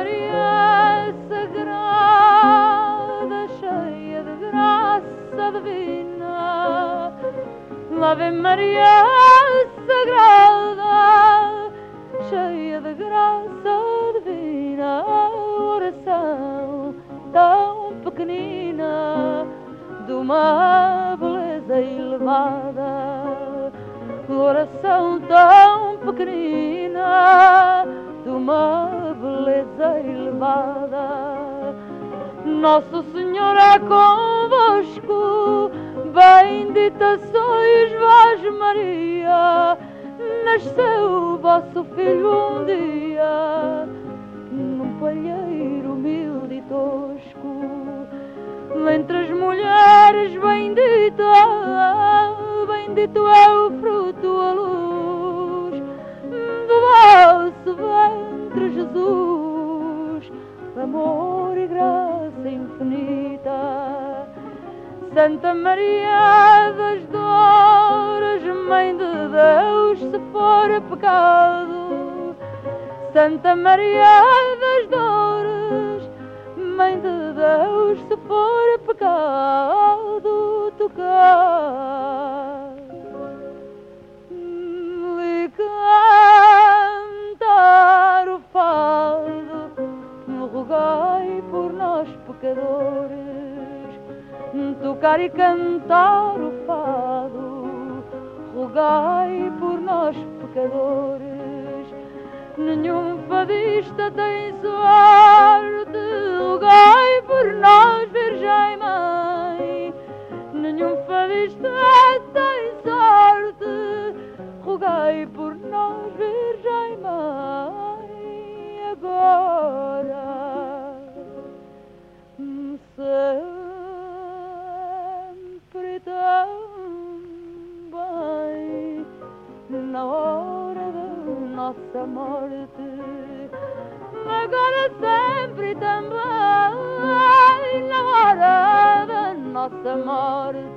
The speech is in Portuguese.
Maria Sagrada, cheia de graça divina. Ave Maria Sagrada, cheia de graça divina. Oração tão pequenina, de uma beleza elevada. Oração tão pequenina, de uma beleza elevada. Nosso Senhor é convosco, bendita sois vós, Maria. Nasceu o vosso filho um dia, num palheiro humilde e tosco. Entre as mulheres bendita, bendito é o fruto, a luz do vosso ventre, Jesus. Amor e graça infinita. Santa Maria das Dores, Mãe de Deus, se for pecado. Santa Maria das Dores, Mãe de Deus, se for pecado, tocar e cantar o fado. Rogai por nós pecadores, tocar e cantar o fado. Rogai por nós pecadores. Nenhum fadista tem sorte, rogai por nós, Virgem Mãe. Nenhum fadista tem sorte, rogai por nós, Virgem Mãe. Agora sempre também, na hora da nossa morte. Agora sempre também, na hora da nossa morte.